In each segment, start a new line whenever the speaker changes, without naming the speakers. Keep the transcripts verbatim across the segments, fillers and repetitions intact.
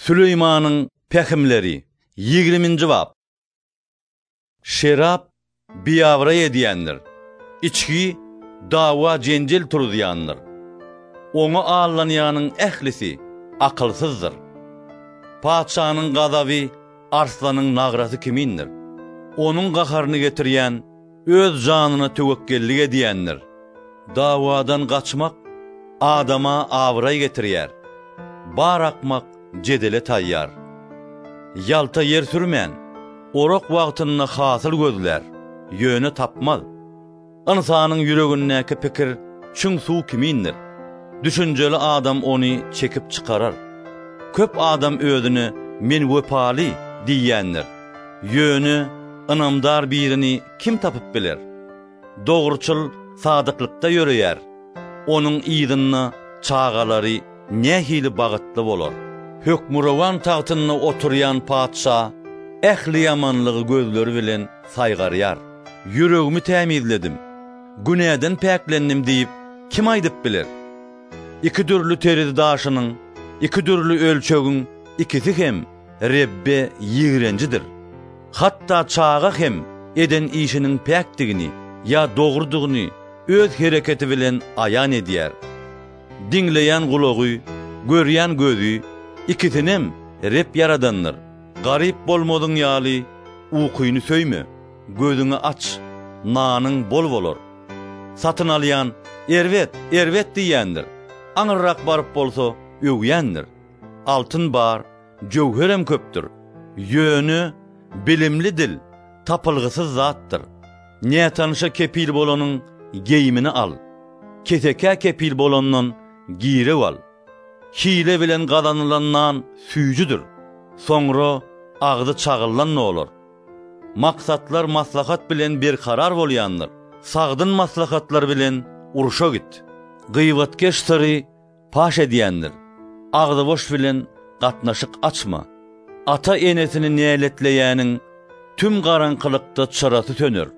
Süleyman'ın pehimleri yigirminci bab. Şerap biyavra ediyendir. İçki dava cencel turudiyandır. Onu ağlanayanın ehlisi akılsızdır. Padşanın gadavi arslanın nagrası kimindir? Onun qaharını getiriyen öz canına tevekkillik ediyendir. Davadan kaçmak adama avray getiriyer. Bar akmak cedele tayyar. Yalta yer sürmeyen orok vaqtında hasıl gözler, yönü tapmaz. İnsanın yüreğindeki pikir çün su kimindir? Düşünceli adam onu çekip çıkarar. Köp adam özünü men vepali diyendir. Yönü ınamdar birini kim tapıp bilir? Doğruçul sadıklıkta yürüyer. Onun iyidinna çağaları ne hili bağıtlı olur. Hükmürovan tahtına oturuyan padşa ehli yamanlığı gözleri bilen saygarıyar. Yüreğimi temizledim, güneyden peklendim deyip kim aydıp bilir? İki türlü teridi daşının, iki türlü ölçögün ikisi hem Rebbe yigrencidir. Hatta çağa hem eden işinin pektigini ya doğruduğunu öz hareketi bilen ayan ediyer. Dinleyen kulağı, göryen gözü, ikisinem Reb yaradanlar. Garip bolmadın yali, ukuyunu söymü, gözünü aç, nanın bol bolor. Satın alayan, ervet, ervet diyendir. Anırrak barıp bolsa, ögyendir. Altın bar, cevherem köptür. Yönü, bilimli dil, tapılgısız zattır. Ne tanışa kepil bolonun geyimini al. Keteke kepil bolonun giyre al. Hile bilen kazanılandan süyücüdür. Sonra ağzı çağılan ne olur? Maksatlar maslahat bilen bir karar bolyandır. Sağdın maslahatlar bilen uruşa git. Gıyvatkeş sırrı paş ediyendir. Ağzı boş bilen katnaşık açma. Ata enesini niyeletleyenin tüm karanqılıkta çırası tönür.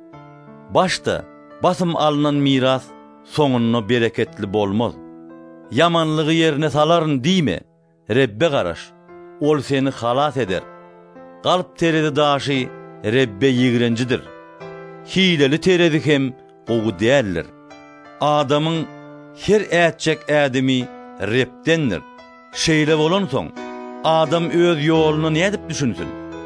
Başta basım alınan miras sonunu bereketli bolmaz. Yamanlığı yerine saların diyme, Rebbe garaş, ol seni halas eder. Kalp teredi daşı Rebbe yigrencidir. Hileli teredi hem oğu değerler. Adamın her etcek ademi Reb'dendir. Şeyle olan son, adam öz yolunu ne edip düşünsün?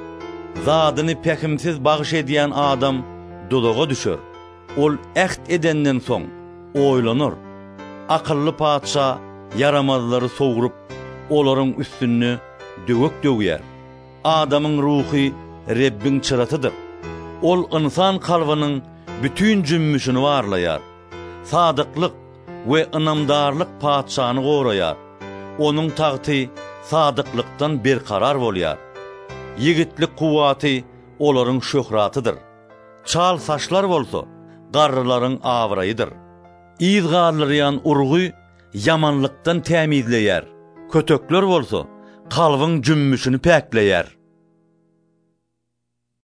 Zadını pekimsiz bağış ediyen adam dolağa düşür. Ol ehd edenden son, oylanır. Akıllı padşa yaramazları soğurup onların üstünü dövük dövüyer. Adamın ruhi Rebbin çıratıdır. Ol insan kalbinin bütün cümmüşünü varlayar. Sadıklık ve inamdarlık padşanı koruyar. Onun tahtı sadıklıktan bir karar bolyar. Yigitlik kuvvati onların şöhratıdır. Çal saçlar bolsa garrıların avrayıdır. İzgarlayan urgu yamanlıktan temizleyer. Kötökler bolsa kalbin cümmüşünü pekleyer.